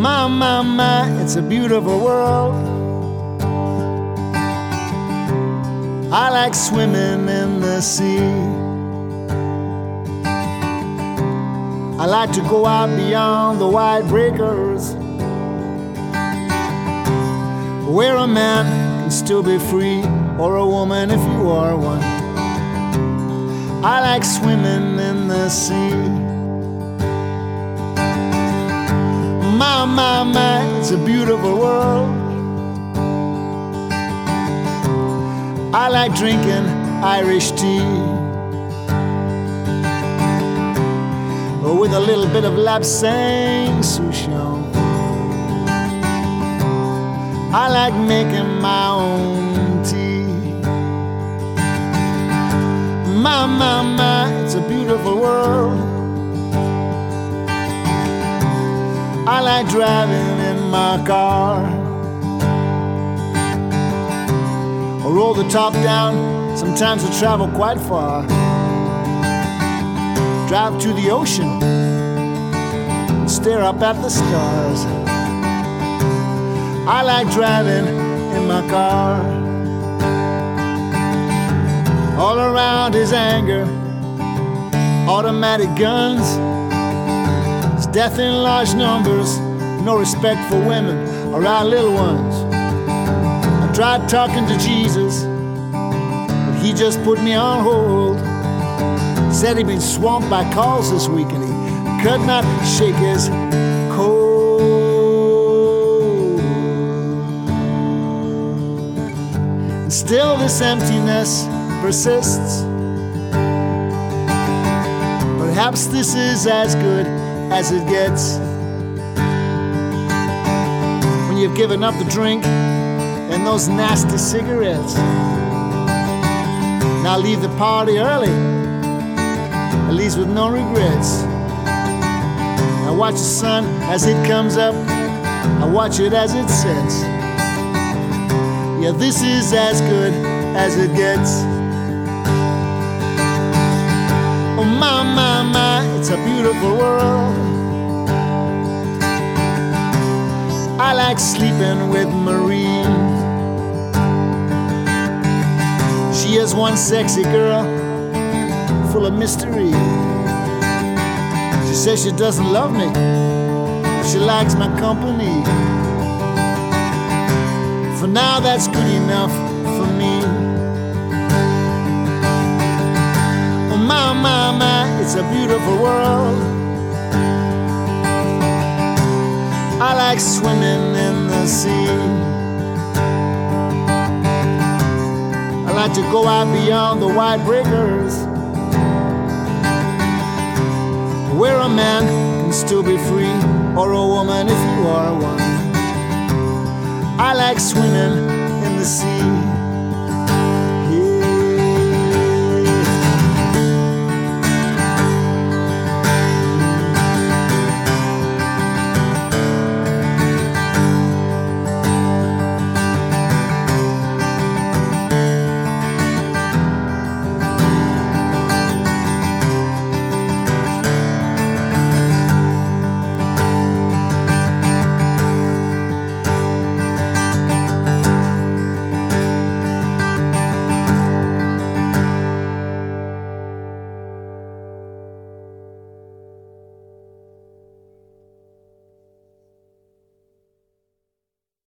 My, it's a beautiful world. I like swimming in the sea. I like to go out beyond the wide breakers, where a man can still be free, or a woman if you are one. I like swimming in the sea. My, it's a beautiful world. I like drinking Irish tea with a little bit of lapsang souchong. I like making my own tea. My, it's a beautiful world. I like driving in my car. I roll the top down, sometimes I travel quite far. Drive to the ocean, stare up at the stars. I like driving in my car. All around is anger, automatic guns. It's death in large numbers, no respect for women or our little ones. I tried talking to Jesus, but he just put me on hold. Said he'd been swamped by calls this week and he could not shake his cold. And still this emptiness persists. Perhaps this is as good as it gets. When you've given up the drink and those nasty cigarettes. Now leave the party early, at least with no regrets. I watch the sun as it comes up, I watch it as it sets. Yeah, this is as good as it gets. Oh my, it's a beautiful world. I like sleeping with Marie. She is one sexy girl, full of mystery. She says she doesn't love me, but she likes my company. For now that's good enough for me. Oh my, it's a beautiful world. I like swimming in the sea. I like to go out beyond the wide breakers, where a man can still be free, or a woman if you are one. I like swimming in the sea.